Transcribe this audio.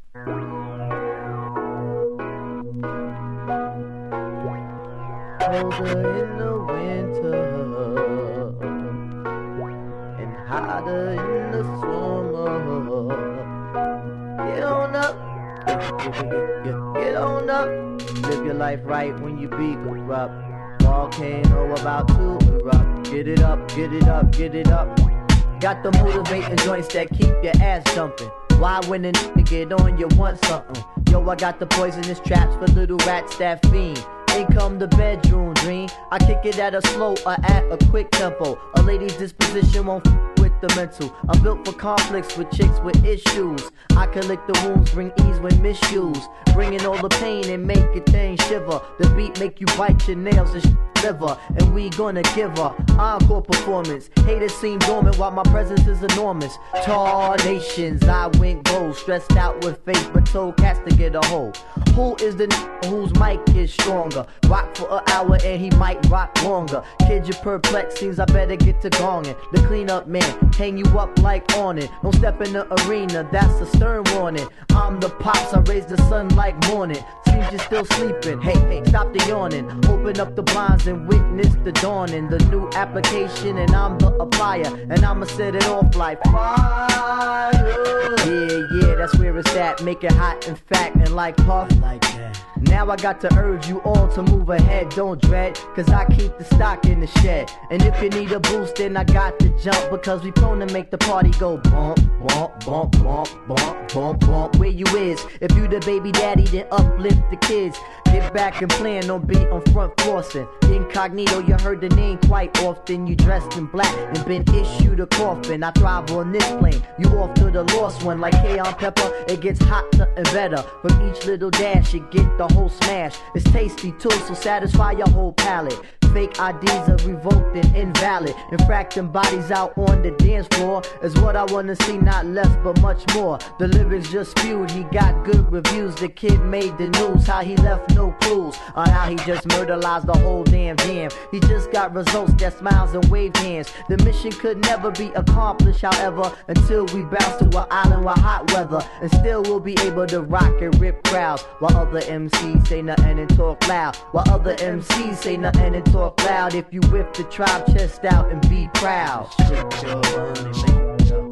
Colder in the winter and hotter in the summer. Get on up, get on up. Live your life right when you be corrupt. Volcano about to erupt. Get it up, get it up, get it up. Got the motivating joints that keep your ass jumping. Why when a nigga get on you want something? Yo, I got the poisonous traps for little rats that fiend. Ain't come the bedroom dream. I kick it at a slow or at a quick tempo. A lady's disposition won't with the mental. I'm built for conflicts with chicks with issues. I can lick the wounds, bring ease when misused. Bringing all the pain and make your thing shiver. The beat make you bite your nails and liver. And we gonna give her encore performance. Haters seem dormant while my presence is enormous. Tall nations, I went gold. Stressed out with faith but told cats to get a hold. Who is the whose mic is stronger? Rock for an hour and he might rock longer. Kid, you perplexed, seems I better get to gonging. The cleanup man, hang you up like awning. Don't step in the arena, that's a stern warning. I'm the pops, I raise the sun like morning. Seems you're still sleeping, hey, stop the yawning. Open up the blinds and witness the dawning. The new application and I'm the applier. And I'ma set it off like fire. Yeah, that's where it's at. Make it hot and fat and like puff like that. Now I got to urge you on to move ahead, don't dread, cause I keep the stock in the shed. And if you need a boost, then I got to jump, because we prone to make the party go bump, bump, bump, bump, bump, bump, bump. Where you is? If you the baby daddy, then uplift the kids. Get back and plan on beat on front flossing. Incognito, you heard the name quite often. You dressed in black and been issued a coffin. I thrive on this plane, you off to the lost one. Like cayenne pepper, it gets hotter and better. From each little dash, you get the whole smash. It's tasty too, so satisfy your whole palate. Fake IDs are revoked and invalid. Infracting bodies out on the dance floor is what I wanna see, not less but much more. The lyrics just spewed, he got good reviews. The kid made the news, how he left no clues on how he just murderized the whole damn jam. He just got results that smiles and wave hands. The mission could never be accomplished, however, until we bounce to an island with hot weather. And still we'll be able to rock and rip crowds, while other MCs say nothing and talk loud. While other MCs say nothing and talk loud. If you whip the tribe chest out and be proud. Shut your money, make it go.